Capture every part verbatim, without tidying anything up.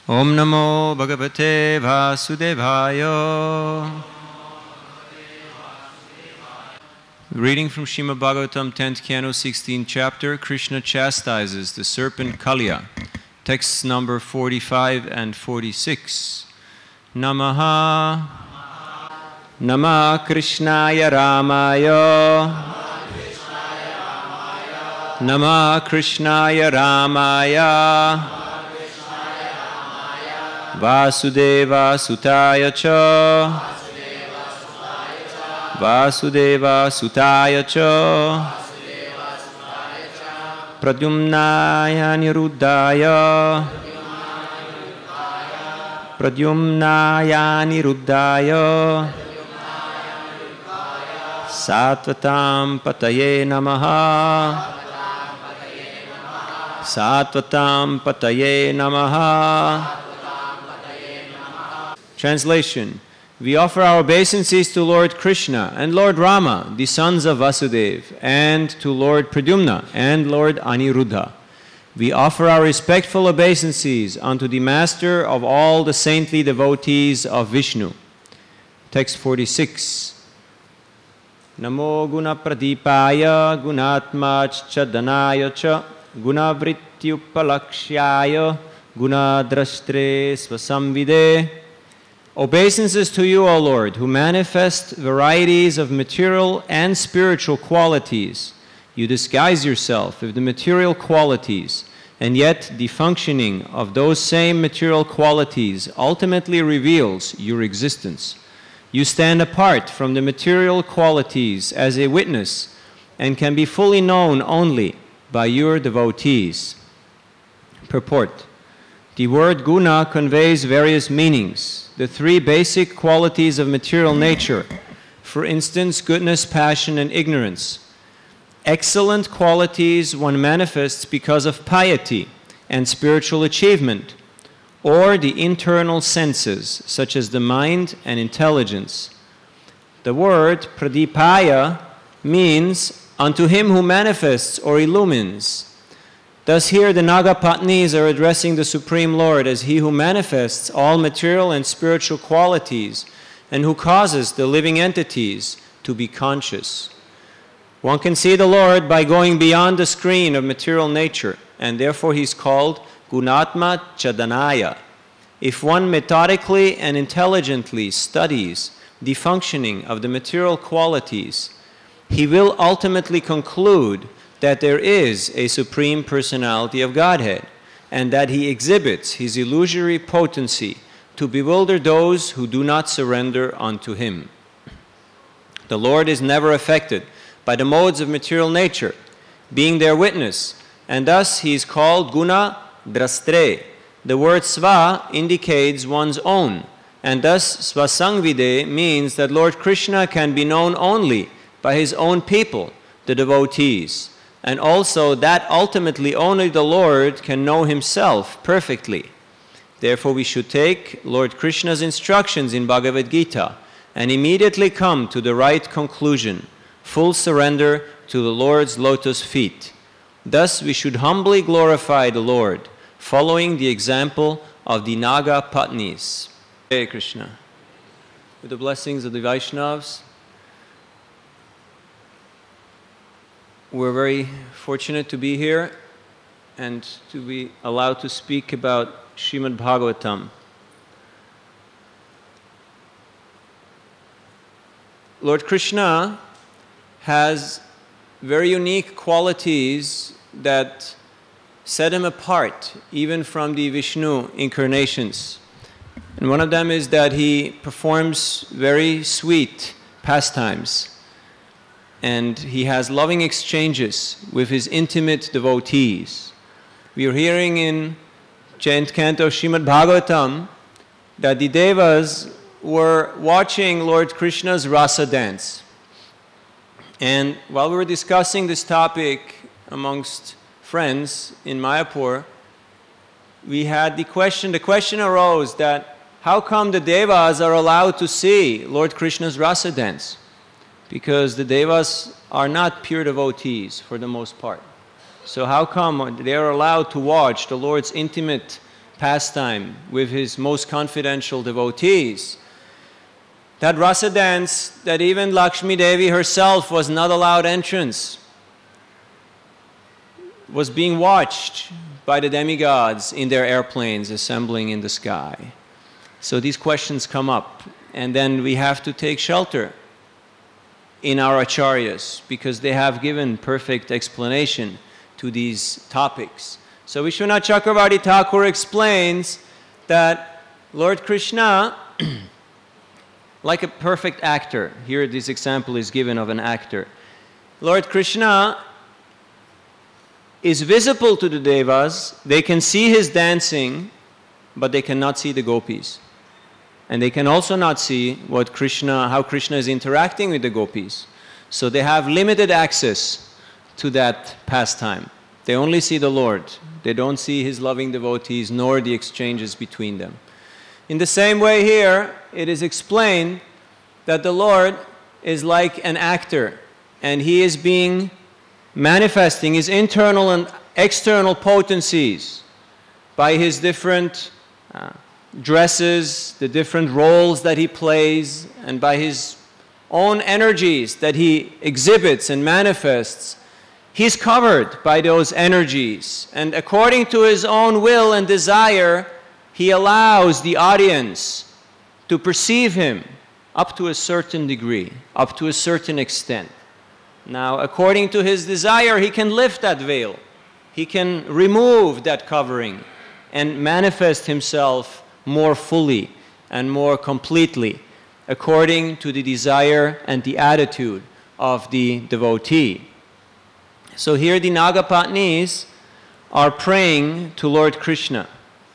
Om Namo Bhagavate Vasudevaya. Reading from Srimad Bhagavatam, tenth Canto, sixteenth Chapter, Krishna chastises the serpent Kaliya. Texts number forty-five and forty-six. Namaha Namah Krishnaya Ramaya Namah Krishnaya Ramaya Vasudeva Sutaya Cha Vasudeva Sutaya Cha Pradyumnaya Niruddhaya Pradyumnaya Niruddhaya Sattvatam Pataye Namaha Sattvatam Pataye Namaha. Translation. We offer our obeisances to Lord Krishna and Lord Rama, the sons of Vasudeva, and to Lord Pradyumna and Lord Aniruddha. We offer our respectful obeisances unto the master of all the saintly devotees of Vishnu. Text forty-six. Namo guna pradipaya gunatmacha danaya cha gunavrityupalakshyaya gunadrashtre svasamvide. Obeisances to you, O Lord, who manifest varieties of material and spiritual qualities. You disguise yourself with the material qualities, and yet the functioning of those same material qualities ultimately reveals your existence. You stand apart from the material qualities as a witness and can be fully known only by your devotees. Purport. The word guna conveys various meanings. The three basic qualities of material nature, for instance, goodness, passion, and ignorance. Excellent qualities one manifests because of piety and spiritual achievement, or the internal senses, such as the mind and intelligence. The word pradipaya means unto him who manifests or illumines. Thus here the Nagapatnis are addressing the Supreme Lord as he who manifests all material and spiritual qualities and who causes the living entities to be conscious. One can see the Lord by going beyond the screen of material nature, and therefore he is called Gunatma Chadanaya. If one methodically and intelligently studies the functioning of the material qualities, he will ultimately conclude that there is a Supreme Personality of Godhead, and that he exhibits his illusory potency to bewilder those who do not surrender unto him. The Lord is never affected by the modes of material nature, being their witness, and thus he is called Guna Drastre. The word Sva indicates one's own, and thus Svasangvide means that Lord Krishna can be known only by his own people, the devotees. And also that ultimately only the Lord can know himself perfectly. Therefore we should take Lord Krishna's instructions in Bhagavad Gita and immediately come to the right conclusion, full surrender to the Lord's lotus feet. Thus we should humbly glorify the Lord, following the example of the Nagapatnis. Hare Krishna. With the blessings of the Vaishnavas, we're very fortunate to be here and to be allowed to speak about Srimad Bhagavatam. Lord Krishna has very unique qualities that set him apart even from the Vishnu incarnations. And one of them is that he performs very sweet pastimes. And he has loving exchanges with his intimate devotees. We are hearing in tenth Canto Srimad Bhagavatam that the Devas were watching Lord Krishna's rasa dance. And while we were discussing this topic amongst friends in Mayapur, we had the question, the question arose that how come the Devas are allowed to see Lord Krishna's rasa dance? Because the Devas are not pure devotees for the most part. So how come they are allowed to watch the Lord's intimate pastime with his most confidential devotees. That rasa dance that even Lakshmi Devi herself was not allowed entrance, was being watched by the demigods in their airplanes assembling in the sky. So these questions come up, and then we have to take shelter in our acharyas because they have given perfect explanation to these topics. So Vishwanath Chakravarti Thakur explains that Lord Krishna, like a perfect actor, here this example is given of an actor. Lord Krishna is visible to the devas. They can see his dancing, but they cannot see the gopis. And they can also not see what Krishna, how Krishna is interacting with the gopis. So they have limited access to that pastime. They only see the Lord. They don't see his loving devotees nor the exchanges between them. In the same way here, it is explained that the Lord is like an actor, and he is being manifesting his internal and external potencies by his different uh, dresses, the different roles that he plays, and by his own energies that he exhibits and manifests. He's covered by those energies, and according to his own will and desire, he allows the audience to perceive him up to a certain degree, up to a certain extent. Now, according to his desire, he can lift that veil. He can remove that covering and manifest himself more fully and more completely according to the desire and the attitude of the devotee. So here the Nagapatnis are praying to Lord Krishna,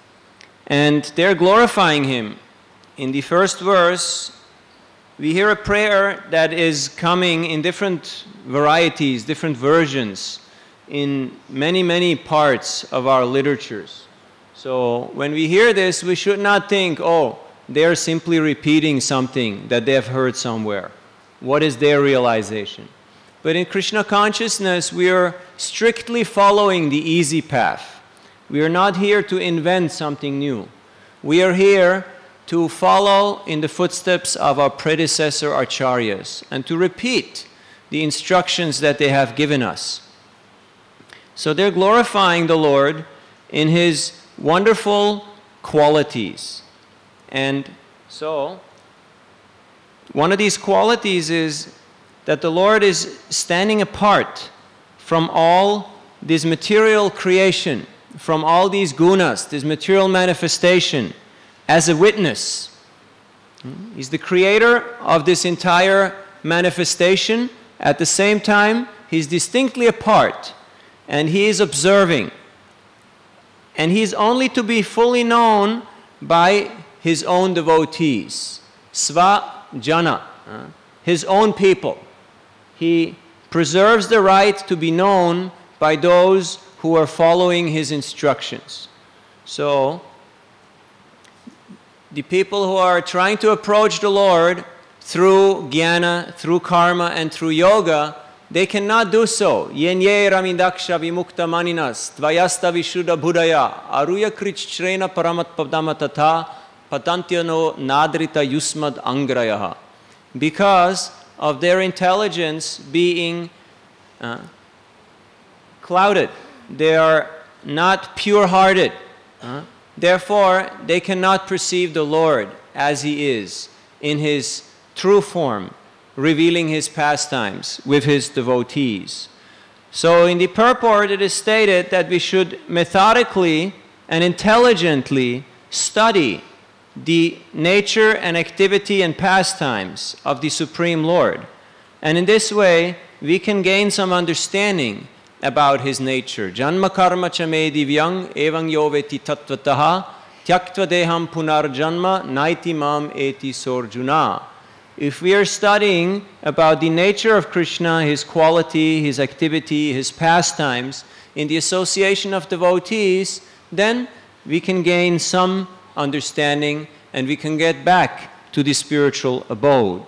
and they're glorifying him. In the first verse, we hear a prayer that is coming in different varieties, different versions, in many, many parts of our literatures. So when we hear this, we should not think, oh, they're simply repeating something that they have heard somewhere. What is their realization? But in Krishna consciousness, we are strictly following the easy path. We are not here to invent something new. We are here to follow in the footsteps of our predecessor acharyas and to repeat the instructions that they have given us. So they're glorifying the Lord in his wonderful qualities. And so, one of these qualities is that the Lord is standing apart from all this material creation, from all these gunas, this material manifestation, as a witness. He's the creator of this entire manifestation. At the same time, he's distinctly apart, and he is observing. And he is only to be fully known by his own devotees, sva jana, his own people. He preserves the right to be known by those who are following his instructions. So, the people who are trying to approach the Lord through jnana, through karma, and through yoga, they cannot do so. Yenye ramidaksha vimukta maninas, tvayasta vishuddha buddhaya, aruya krichrena paramat padamatata, patantyano nadrita yusmad angrayaha. Because of their intelligence being uh, clouded. They are not pure-hearted. Uh, therefore, they cannot perceive the Lord as he is in his true form, revealing his pastimes with his devotees. So in the purport, it is stated that we should methodically and intelligently study the nature and activity and pastimes of the Supreme Lord. And in this way, we can gain some understanding about his nature. Janma karma chame divyang evang yoveti tattvataha tyaktva deham punar janma naiti mam eti sorjuna. If we are studying about the nature of Krishna, his quality, his activity, his pastimes, in the association of devotees, then we can gain some understanding, and we can get back to the spiritual abode.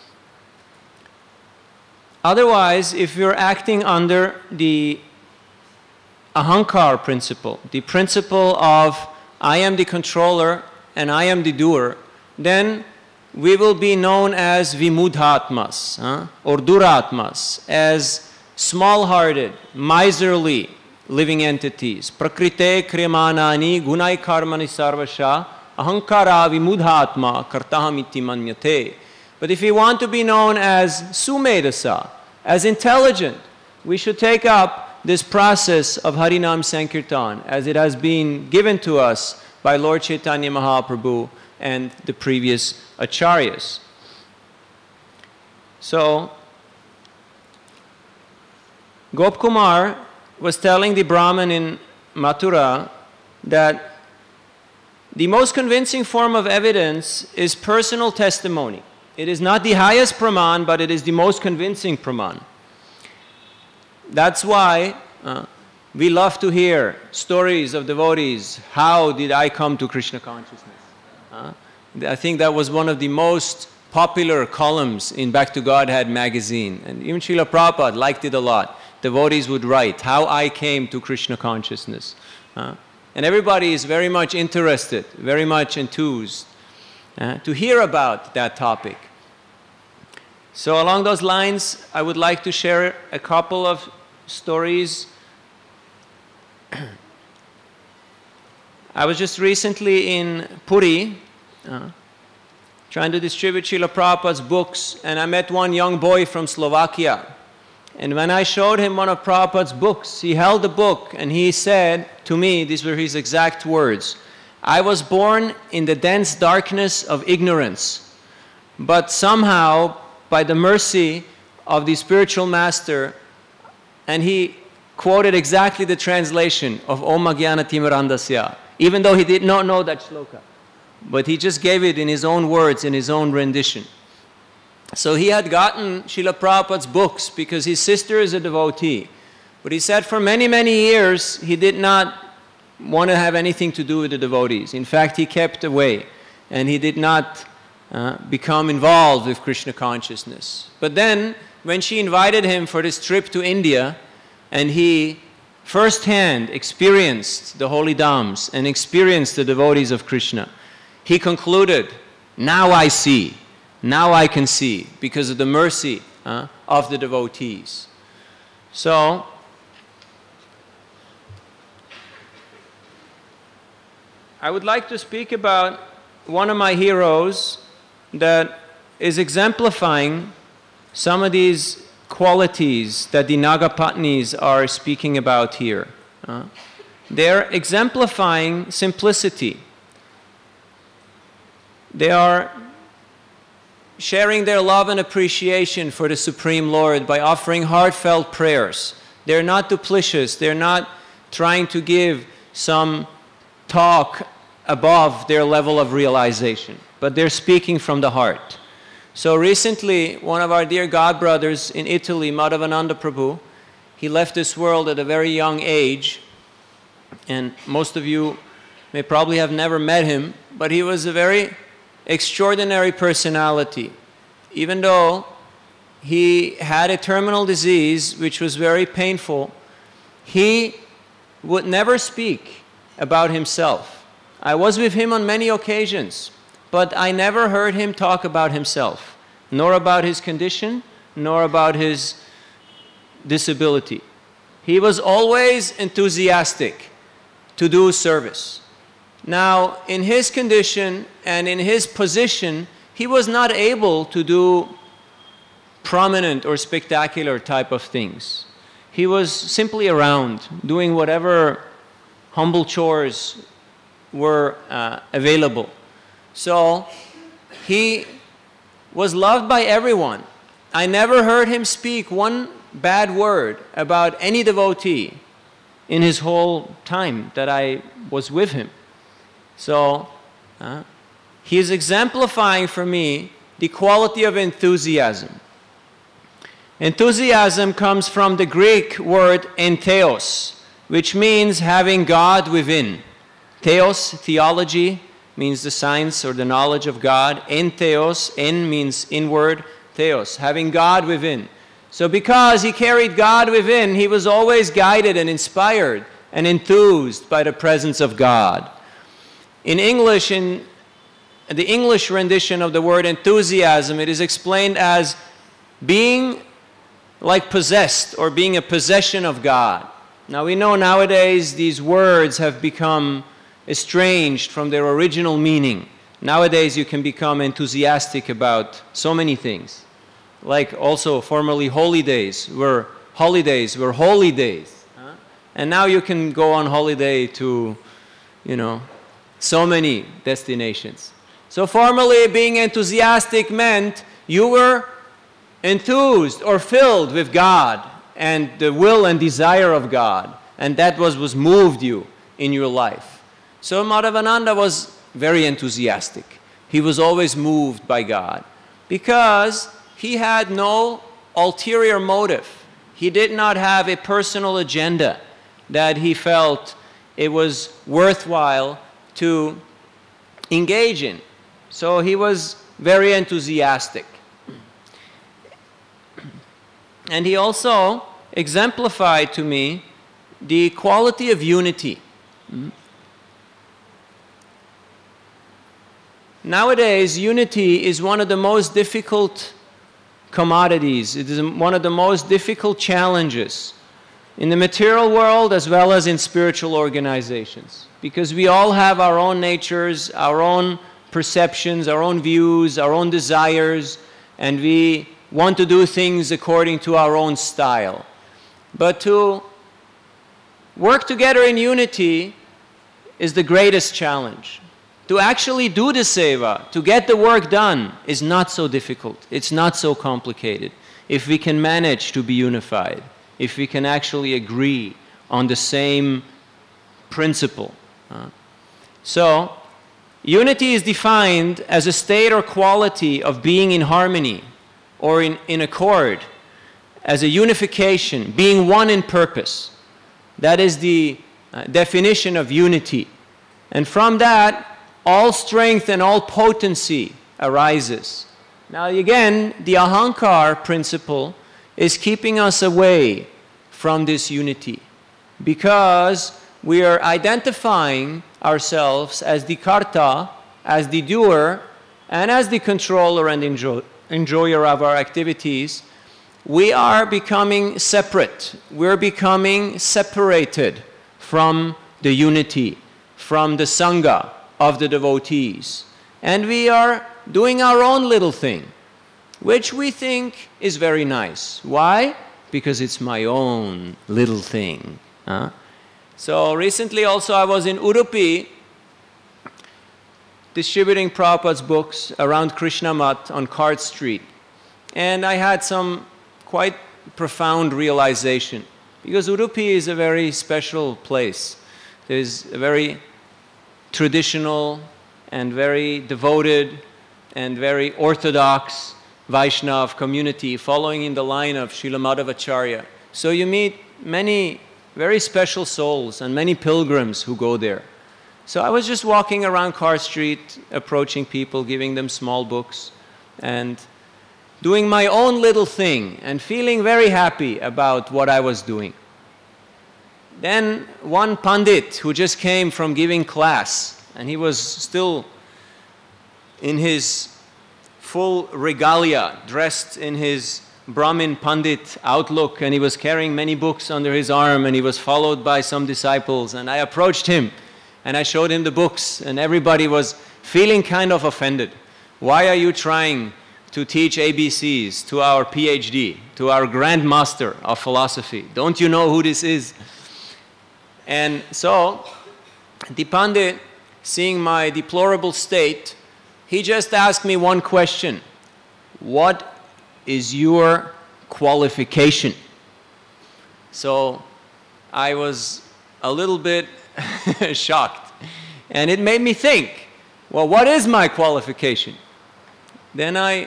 Otherwise, if you're acting under the ahankar principle, the principle of I am the controller and I am the doer, then we will be known as vimudhatmas, huh? or duratmas, as small-hearted, miserly living entities. Prakrite kriyamanani gunai karmani sarvasha ahankara vimudhatma kartahamiti manyate. But if we want to be known as sumedasa, as intelligent, we should take up this process of Harinam Sankirtan as it has been given to us by Lord Chaitanya Mahaprabhu and the previous acharyas. So, Gopkumar was telling the Brahmin in Mathura that the most convincing form of evidence is personal testimony. It is not the highest praman, but it is the most convincing praman. That's why uh, we love to hear stories of devotees. How did I come to Krishna consciousness? Uh, I think that was one of the most popular columns in Back to Godhead magazine. And even Srila Prabhupada liked it a lot. Devotees would write, how I came to Krishna consciousness. Uh, and everybody is very much interested, very much enthused uh, to hear about that topic. So along those lines, I would like to share a couple of stories. I was just recently in Puri, uh, trying to distribute Srila Prabhupada's books, and I met one young boy from Slovakia. And when I showed him one of Prabhupada's books, he held the book and he said to me, these were his exact words, I was born in the dense darkness of ignorance, but somehow, by the mercy of the spiritual master, and he quoted exactly the translation of Om Jnana Timirandasya, even though he did not know that shloka. But he just gave it in his own words, in his own rendition. So he had gotten Srila Prabhupada's books because his sister is a devotee. But he said for many, many years, he did not want to have anything to do with the devotees. In fact, he kept away, and he did not uh, become involved with Krishna consciousness. But then, when she invited him for this trip to India, and he firsthand experienced the holy dhams and experienced the devotees of Krishna, he concluded, now I see, now I can see, because of the mercy uh, of the devotees. So, I would like to speak about one of my heroes that is exemplifying some of these qualities that the Nagapatnis are speaking about here. Uh, they're exemplifying simplicity. They are sharing their love and appreciation for the Supreme Lord by offering heartfelt prayers. They're not duplicitous. They're not trying to give some talk above their level of realization, but they're speaking from the heart. So recently, one of our dear godbrothers in Italy, Madhavananda Prabhu, he left this world at a very young age, and most of you may probably have never met him, but he was a very extraordinary personality. Even though he had a terminal disease which was very painful, he would never speak about himself. I was with him on many occasions, but I never heard him talk about himself, nor about his condition, nor about his disability. He was always enthusiastic to do service. Now, in his condition and in his position, he was not able to do prominent or spectacular type of things. He was simply around, doing whatever humble chores were uh, available. So, he was loved by everyone. I never heard him speak one bad word about any devotee in his whole time that I was with him. So, uh, he is exemplifying for me the quality of enthusiasm. Enthusiasm comes from the Greek word entheos, which means having God within. Theos, theology, means the science or the knowledge of God. Entheos, en means inward, theos, having God within. So because he carried God within, he was always guided and inspired and enthused by the presence of God. In English, in the English rendition of the word enthusiasm, it is explained as being like possessed or being a possession of God. Now we know nowadays these words have become estranged from their original meaning. Nowadays you can become enthusiastic about so many things. Like also formerly holy days were holidays were holy days. Huh? And now you can go on holiday to, you know, so many destinations. So formerly being enthusiastic meant you were enthused or filled with God and the will and desire of God, and that was was moved you in your life. So Madhavananda was very enthusiastic. He was always moved by God because he had no ulterior motive. He did not have a personal agenda that he felt it was worthwhile to engage in. So he was very enthusiastic. And he also exemplified to me the quality of unity. Nowadays, unity is one of the most difficult commodities. It is one of the most difficult challenges in the material world as well as in spiritual organizations, because we all have our own natures, our own perceptions, our own views, our own desires, and we want to do things according to our own style. But to work together in unity is the greatest challenge. To actually do the seva, to get the work done, is not so difficult. It's not so complicated. If we can manage to be unified, if we can actually agree on the same principle. Uh, so, unity is defined as a state or quality of being in harmony or in, in accord, as a unification, being one in purpose. That is the uh, definition of unity. And from that, all strength and all potency arises. Now again, the ahankar principle is keeping us away from this unity because we are identifying ourselves as the karta, as the doer, and as the controller and enjoy, enjoyer of our activities. We are becoming separate. We're becoming separated from the unity, from the sangha of the devotees. And we are doing our own little thing, which we think is very nice. Why? Because it's my own little thing. Huh? So recently also I was in Udupi distributing Prabhupada's books around Krishna Mat on Cart Street. And I had some quite profound realization, because Udupi is a very special place. There's a very traditional and very devoted and very orthodox Vaishnav community following in the line of Srila Madhavacharya. So you meet many very special souls and many pilgrims who go there. So I was just walking around Cart Street, approaching people, giving them small books, and doing my own little thing and feeling very happy about what I was doing. Then one Pandit who just came from giving class, and he was still in his full regalia, dressed in his Brahmin Pandit outlook, and he was carrying many books under his arm, and he was followed by some disciples. And I approached him, and I showed him the books, and everybody was feeling kind of offended. Why are you trying to teach A B Cs to our PhD, to our Grand Master of philosophy? Don't you know who this is? And so, the Pandit, seeing my deplorable state, he just asked me one question. What is your qualification? So, I was a little bit shocked. And it made me think, well, what is my qualification? Then I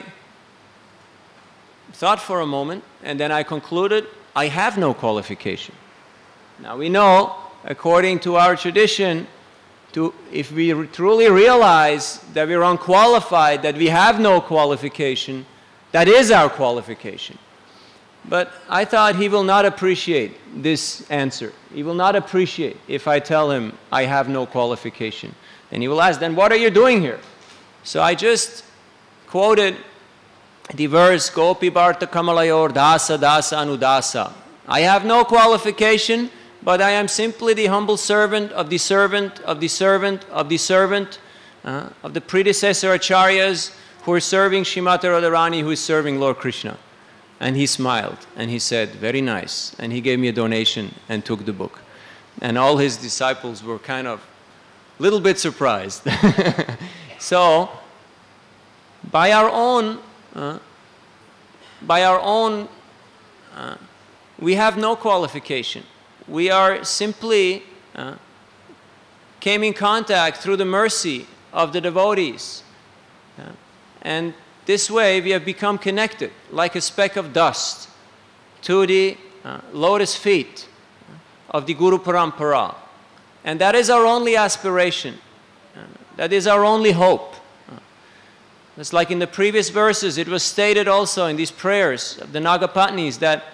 thought for a moment, and then I concluded, I have no qualification. Now we know, according to our tradition, to, if we re- truly realize that we're unqualified, that we have no qualification, that is our qualification. But I thought he will not appreciate this answer. He will not appreciate if I tell him I have no qualification. And he will ask, then what are you doing here? So I just quoted the verse, Gopi Bharta Kamalayor Dasa Dasa Anudasa. I have no qualification, but I am simply the humble servant of the servant of the servant of the servant uh, of the predecessor acharyas who are serving Srimati Radharani, who is serving Lord Krishna. And he smiled and he said, very nice. And he gave me a donation and took the book. And all his disciples were kind of a little bit surprised. So, by our own, uh, by our own, uh, we have no qualification. We are simply uh, came in contact through the mercy of the devotees. Uh, and this way we have become connected like a speck of dust to the uh, lotus feet of the Guru Parampara. And that is our only aspiration. Uh, that is our only hope. Uh, it's like in the previous verses, it was stated also in these prayers of the Nagapatnis that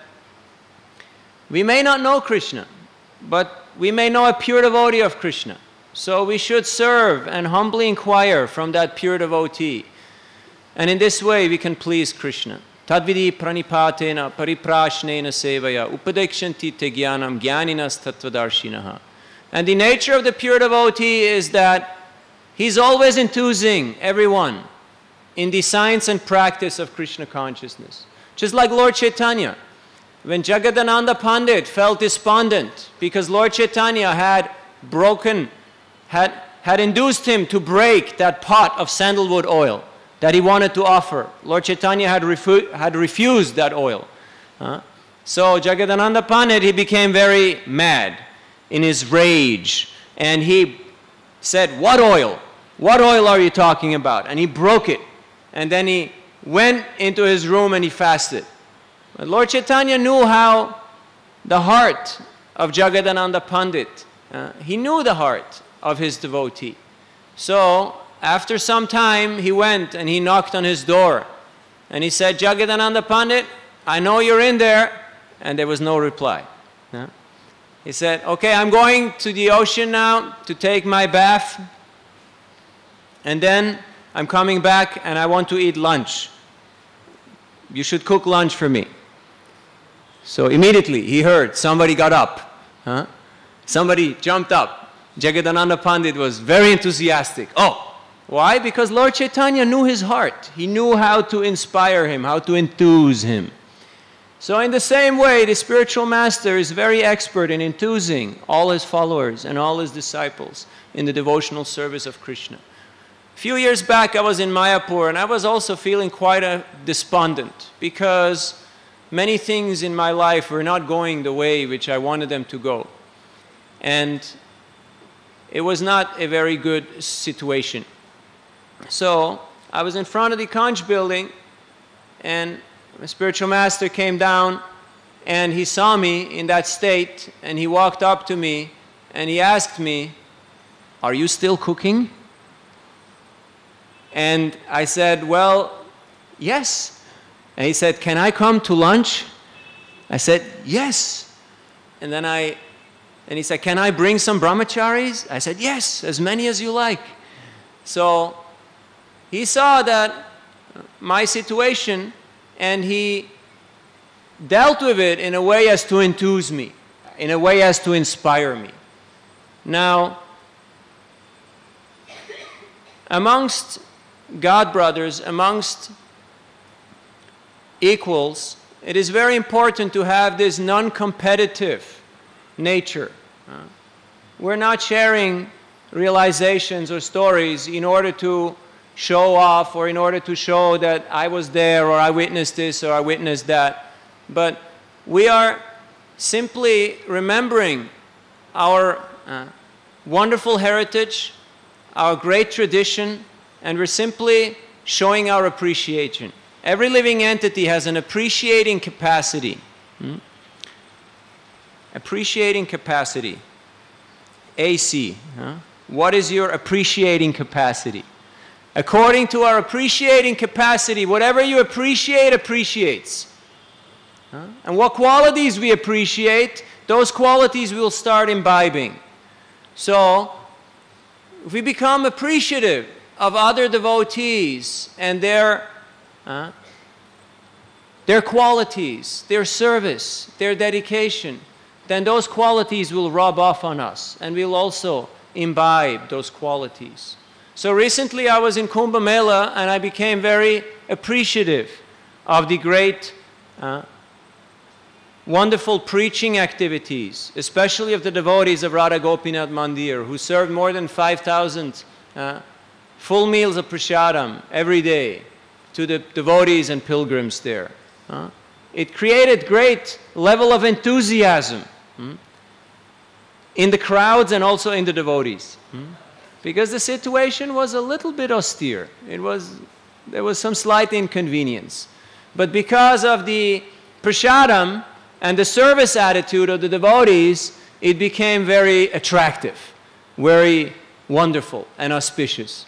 we may not know Krishna, but we may know a pure devotee of Krishna. So we should serve and humbly inquire from that pure devotee. And in this way we can please Krishna. Tadvidi pranipatena pariprashnena sevaya upadekshanti te jnanam jnaninas tattvadarshinaha. And the nature of the pure devotee is that he's always enthusing everyone in the science and practice of Krishna consciousness. Just like Lord Chaitanya. When Jagadananda Pandit felt despondent because Lord Chaitanya had broken, had, had induced him to break that pot of sandalwood oil that he wanted to offer. Lord Chaitanya had, refu had refused that oil. Uh, so Jagadananda Pandit, he became very mad in his rage. And he said, what oil? What oil are you talking about? And he broke it. And then he went into his room and he fasted. But Lord Chaitanya knew how the heart of Jagadananda Pandit, uh, he knew the heart of his devotee. So after some time, he went and he knocked on his door. And he said, Jagadananda Pandit, I know you're in there. And there was no reply. Yeah? He said, okay, I'm going to the ocean now to take my bath. And then I'm coming back and I want to eat lunch. You should cook lunch for me. So immediately he heard somebody got up. Huh? Somebody jumped up. Jagadananda Pandit was very enthusiastic. Oh! Why? Because Lord Chaitanya knew his heart. He knew how to inspire him, how to enthuse him. So in the same way, the spiritual master is very expert in enthusing all his followers and all his disciples in the devotional service of Krishna. A few years back, I was in Mayapur, and I was also feeling quite a despondent because many things in my life were not going the way which I wanted them to go. And it was not a very good situation. So I was in front of the Kanch building, and my spiritual master came down, and he saw me in that state, and he walked up to me, and he asked me, are you still cooking? And I said, well, yes. And he said, can I come to lunch? I said, yes. And then I, and he said, can I bring some brahmacharis? I said, yes, as many as you like. So he saw that my situation, and he dealt with it in a way as to enthuse me, in a way as to inspire me. Now, amongst God brothers, amongst equals, it is very important to have this non-competitive nature. Uh, we're not sharing realizations or stories in order to show off or in order to show that I was there or I witnessed this or I witnessed that. But we are simply remembering our uh, wonderful heritage, our great tradition, and we're simply showing our appreciation. Every living entity has an appreciating capacity. Hmm? Appreciating capacity. A C. Huh? What is your appreciating capacity? According to our appreciating capacity, whatever you appreciate, appreciates. Huh? And what qualities we appreciate, those qualities we will start imbibing. So, if we become appreciative of other devotees and their, uh, their qualities, their service, their dedication, then those qualities will rub off on us, and we'll also imbibe those qualities. So recently I was in Kumbh Mela, and I became very appreciative of the great, uh, wonderful preaching activities, especially of the devotees of Radha Gopinath Mandir, who served more than five thousand uh, full meals of prasadam every day to the devotees and pilgrims there. Uh, it created great level of enthusiasm hmm, in the crowds and also in the devotees. Hmm? Because the situation was a little bit austere. It was, there was some slight inconvenience. But because of the prasadam and the service attitude of the devotees, it became very attractive, very wonderful and auspicious.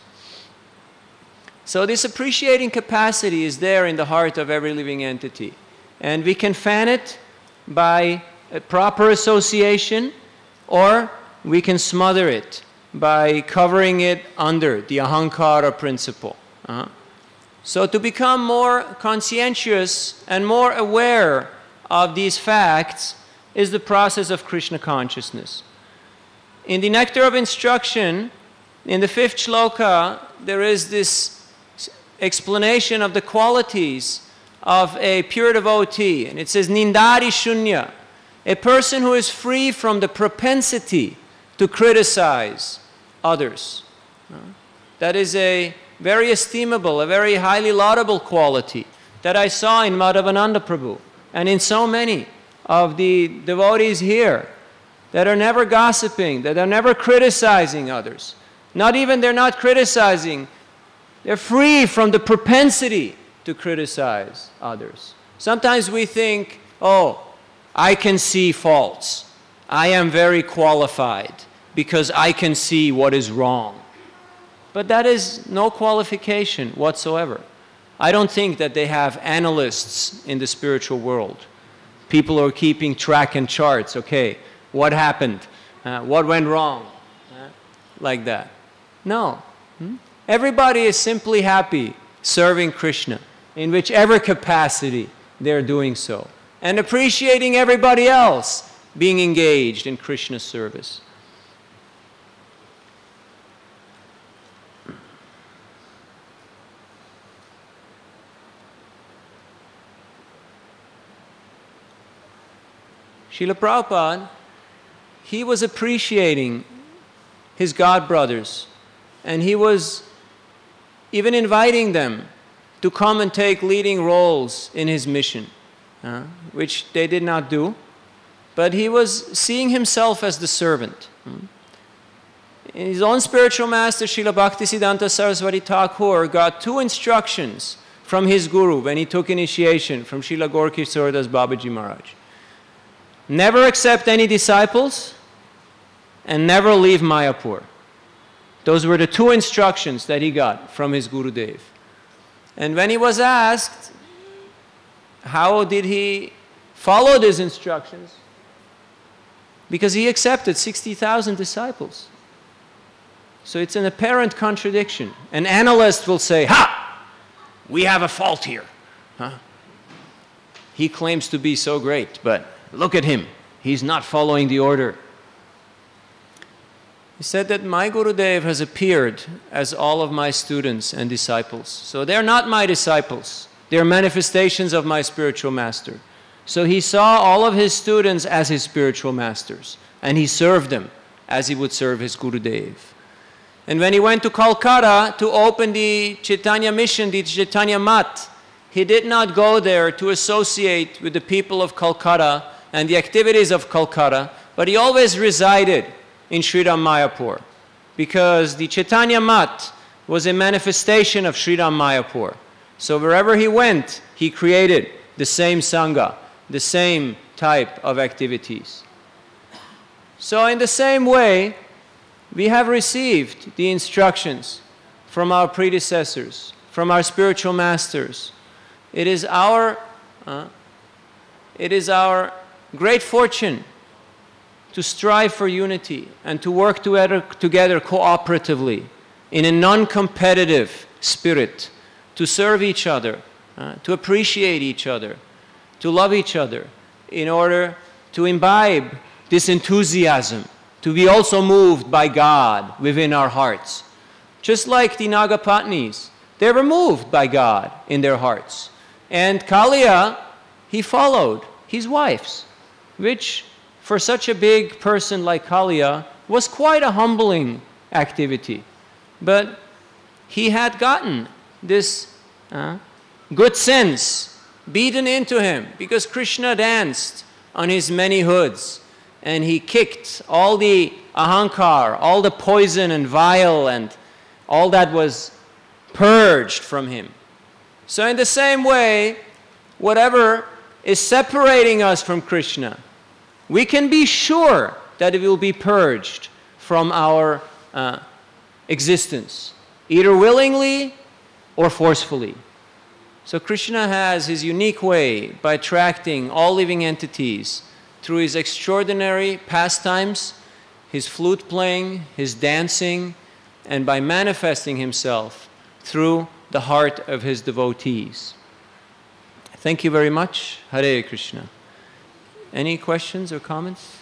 So this appreciating capacity is there in the heart of every living entity. And we can fan it by a proper association, or we can smother it by covering it under the ahankara principle. Uh-huh. So to become more conscientious and more aware of these facts is the process of Krishna consciousness. In the Nectar of Instruction, in the fifth shloka, there is this explanation of the qualities of a pure devotee. And it says, Nindari Shunya, a person who is free from the propensity to criticize others. That is a very estimable, a very highly laudable quality that I saw in Madhavananda Prabhu and in so many of the devotees here that are never gossiping, that are never criticizing others. Not even they're not criticizing, they're free from the propensity to criticize others. Sometimes we think, oh, I can see faults. I am very qualified because I can see what is wrong. But that is no qualification whatsoever. I don't think that they have analysts in the spiritual world. People are keeping track and charts. Okay, what happened? Uh, what went wrong? Uh, like that. No. Hmm? Everybody is simply happy serving Krishna in whichever capacity they're doing so, and appreciating everybody else being engaged in Krishna's service. Srila Prabhupada, he was appreciating his god brothers, and he was even inviting them to come and take leading roles in his mission, uh, which they did not do. But he was seeing himself as the servant. His own spiritual master, Srila Bhaktisiddhanta Saraswati Thakur, got two instructions from his guru when he took initiation from Srila Gaurkishora Das Babaji Maharaj. Never accept any disciples and never leave Mayapur. Those were the two instructions that he got from his Gurudev. And when he was asked, how did he follow these instructions? Because he accepted sixty thousand disciples. So it's an apparent contradiction. An analyst will say, ha! We have a fault here. Huh? He claims to be so great, but look at him. He's not following the order. He said that my Gurudev has appeared as all of my students and disciples. So they're not my disciples. They're manifestations of my spiritual master. So he saw all of his students as his spiritual masters, and he served them as he would serve his Gurudev. And when he went to Calcutta to open the Chaitanya mission, the Chaitanya Mat, he did not go there to associate with the people of Calcutta and the activities of Calcutta, but he always resided in Sriram Mayapur, because the Chaitanya Mat was a manifestation of Sriram Mayapur. So wherever he went, he created the same Sangha, the same type of activities. So in the same way, we have received the instructions from our predecessors, from our spiritual masters. It is our, uh, it is our great fortune to strive for unity and to work together, together cooperatively in a non-competitive spirit, to serve each other, uh, to appreciate each other, to love each other, in order to imbibe this enthusiasm, to be also moved by God within our hearts. Just like the Nagapatnis, they were moved by God in their hearts. And Kaliya, he followed his wives, which for such a big person like Kaliya was quite a humbling activity. But he had gotten this uh, good sense beaten into him because Krishna danced on his many hoods and he kicked all the ahankar, all the poison and vile and all that was purged from him. So in the same way, whatever is separating us from Krishna, we can be sure that it will be purged from our uh, existence, either willingly or forcefully. So Krishna has his unique way by attracting all living entities through his extraordinary pastimes, his flute playing, his dancing, and by manifesting himself through the heart of his devotees. Thank you very much. Hare Krishna. Any questions or comments?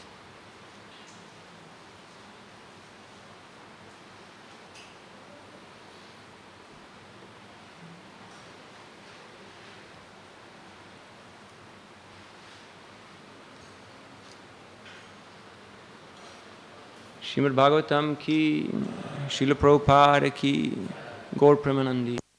Srimad Bhagavatam ki, Srila Prabhupada ki, Gaur Premanandi.